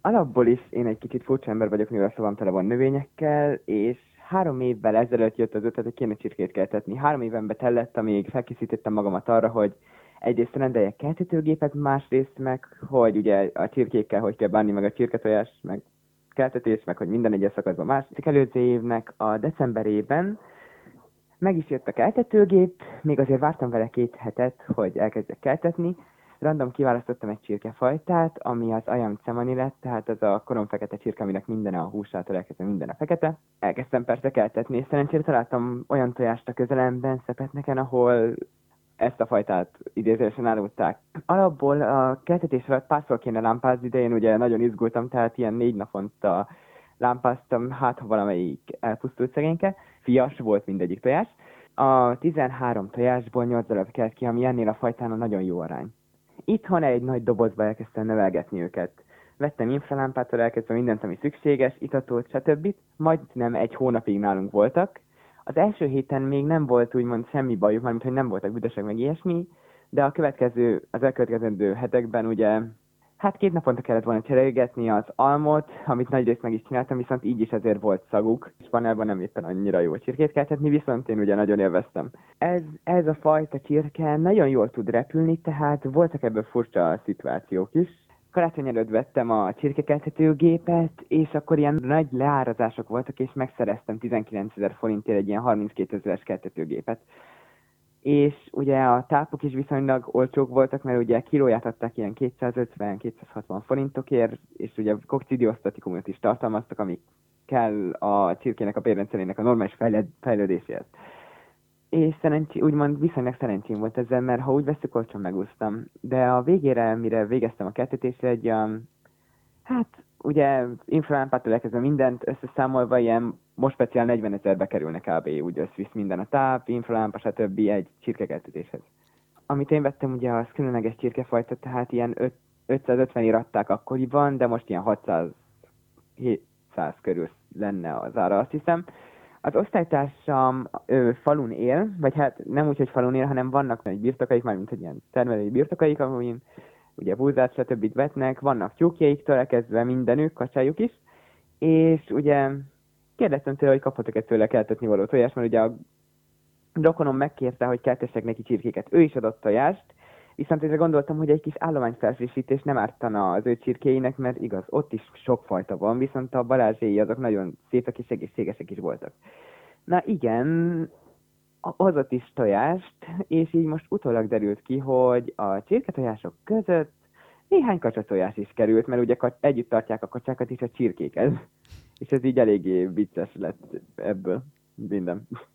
Alapból is én egy kicsit furcsa ember vagyok, mivel szavam tele van növényekkel, és 3 évvel ezelőtt jött az ötlet, hogy kéne csirkét keltetni. 3 éven betellett, amíg felkészítettem magamat arra, hogy egyrészt rendeljek keltetőgépet, másrészt meg, hogy ugye a csirkékkel hogy kell bánni, meg a csirketojás, meg keltetés, meg hogy minden egyes szakaszban más. Előző évnek a decemberében meg is jött a keltetőgép, még azért vártam vele 2 hetet, hogy elkezdjek keltetni. Random kiválasztottam egy csirkefajtát, ami az Ayam cemani lett, tehát az a koromfekete csirke, aminek minden a húsától elkezdve minden a fekete. Elkezdtem persze keltetni, és szerencsére találtam olyan tojást a közelemben, Szepetneken, ahol ezt a fajtát idézősen árulták. Alapból a keltetés alatt párszor kéne lámpázni, de én ugye nagyon izgultam, tehát ilyen 4 naponta lámpáztam, hát ha valamelyik elpusztult szegényke. Fias volt mindegyik tojás. A 13 tojásból 8 darab kelt ki, ami ennél a fajtán nagyon jó arány. Itthon egy nagy dobozba elkezdtem nevelgetni őket. Vettem infralámpától elkezdve mindent, ami szükséges, itatót, stb. Majdnem 1 hónapig nálunk voltak. Az első héten még nem volt úgymond semmi bajuk, mármint hogy nem voltak büdösek meg ilyesmi, de az elkövetkezendő hetekben ugye, hát 2 naponta kellett volna cserélgetni az almot, amit nagyrészt meg is csináltam, viszont így is azért volt szaguk. Spanyolban nem éppen annyira jó csirkét keltetni, viszont én ugye nagyon élveztem. Ez a fajta csirke nagyon jól tud repülni, tehát voltak ebből furcsa szituációk is. Karácsony előtt vettem a csirkekeltetőgépet, és akkor ilyen nagy leárazások voltak, és megszereztem 19 000 forintért egy ilyen 32 000-es keltetőgépet. És ugye a tápok is viszonylag olcsók voltak, mert ugye kilóját adták ilyen 250-260 forintokért, és ugye kokcidiosztatikumot is tartalmaztak, ami kell a csirkének a bérrendszerének a normális fejlődéséhez. És úgymond viszonylag szerencsém volt ezzel, mert ha úgy veszük, olcsón megúsztam. De a végére, mire végeztem a keltetésre, egy olyan, hát ugye infralámpától elkezdve mindent összeszámolva ilyen most speciál 40 000-be kerülne kb. Úgy összvisz minden a táp, infralámpa, stb. Egy csirkekeltetéshez. Amit én vettem, ugye az különleges csirkefajta, tehát ilyen 550 adták akkoriban, de most ilyen 600-700 körül lenne az ára, azt hiszem. Az osztálytársam falun él, vagy hát nem úgy, hogy falun él, hanem vannak egy birtokaik, mármint hogy ilyen termelői birtokaik, amin ugye búzát, stb. Vetnek, vannak tyúkjaiktól elkezdve mindenük, kacsájuk is, és ugye kérdeztem tőle, hogy kaphatok-e tőle keltetni való tojást, mert ugye a rokonom megkérte, hogy keltessek neki csirkéket. Ő is adott tojást, viszont ezzel gondoltam, hogy egy kis állományfelfrissítés nem ártana az ő csirkéinek, mert igaz, ott is sok fajta van, viszont a Balázséi azok nagyon szépek és egészségesek is voltak. Na igen, hozott is tojást, és így most utólag derült ki, hogy a csirketojások között néhány kacsatojás is került, mert ugye együtt tartják a kacsákat és a csirkéket. És ez így eléggé vicces lett ebből minden.